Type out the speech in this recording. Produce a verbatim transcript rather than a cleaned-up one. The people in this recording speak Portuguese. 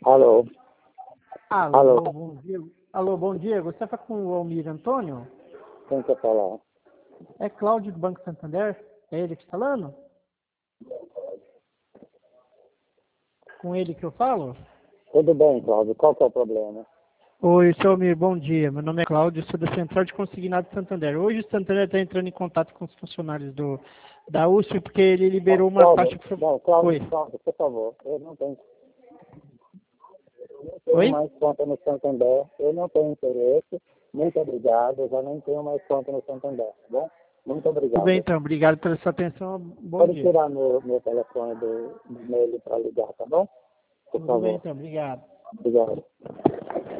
Alô? Alô, Alô? bom dia. Alô, bom dia. Você está com o Almir Antônio? Quem quer falar? É Cláudio do Banco Santander? É ele que está falando? Com ele que eu falo? Tudo bem, Cláudio. Qual que é o problema? Oi, seu Almir, bom dia. Meu nome é Cláudio, sou da Central de Consignado de Santander. Hoje o Santander está entrando em contato com os funcionários do, da U S P porque ele liberou uma taxa Cláudio, que foi... não, Cláudio, Oi. Cláudio, por favor. Eu não tenho, eu não tenho Oi? mais conta no Santander. Eu não tenho interesse. Muito obrigado. Eu já nem tenho mais conta no Santander, tá bom? Muito Tudo bem, obrigado. então. Obrigado pela sua atenção. Bom Pode dia. tirar meu, meu telefone do, do e-mail para ligar, tá bom? Por Tudo bem, favor. então. Obrigado. Obrigado.